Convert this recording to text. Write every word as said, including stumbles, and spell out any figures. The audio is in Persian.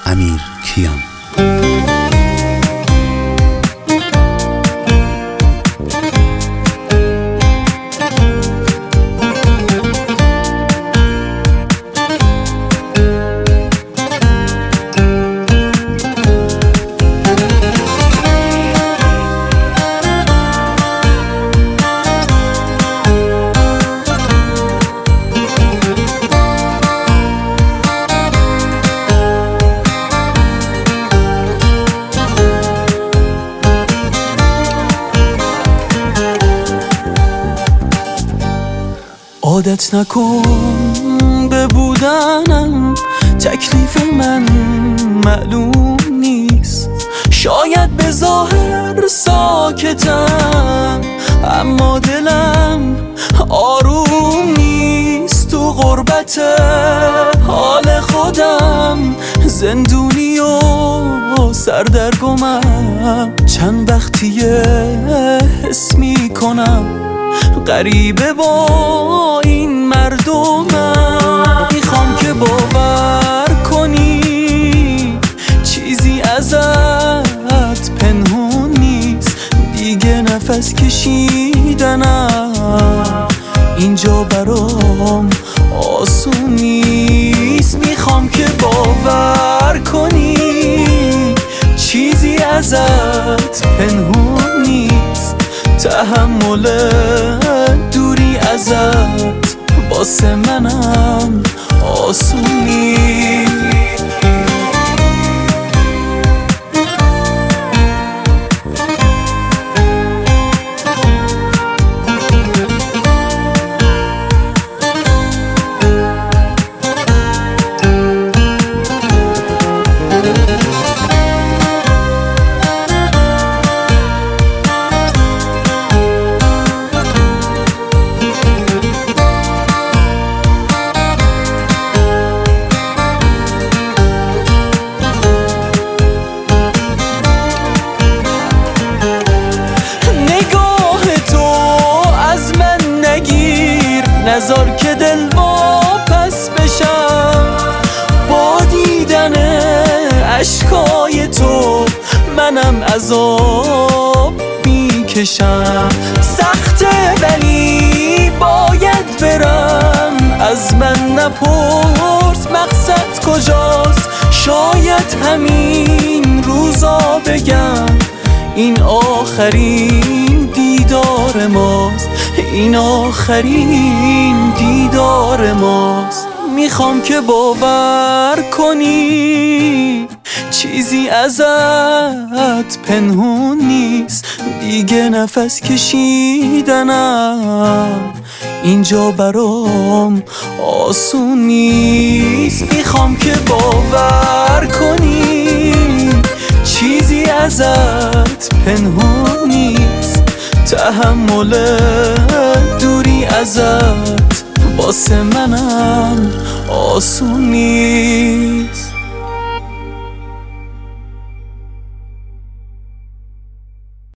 امیر کیان. عادت نکن به بودنم، تکلیف من معلوم نیست. شاید به ظاهر ساکتم اما دلم آروم نیست. تو غربت حال خودم زندونی و سردرگمم. چند وقتیه حس میکنم غریبه با این مردمم. میخوام که باور کنی چیزی ازت پنهون نیست. دیگه نفس کشیدنم اینجا برام آسون نیست. میخوام که باور کنی چیزی ازت پنهون نیست. تحمل دوری ازت واسه منم آسون نیست. نذار که دل واپس بشم با دیدن اشکای تو. منم عذاب میکشم، سخته ولی باید برم. از من نپرس مقصد کجاست، شاید همین روزا بگم این آخرین دیدار ماست. این آخرین دیدار ماست. میخوام که باور کنی چیزی ازت پنهون نیست. دیگه نفس کشیدنم اینجا برام آسون نیست. میخوام که باور کنی چیزی ازت پنهون نیست. تحمل دوری ازت واسه منم آسون نیست.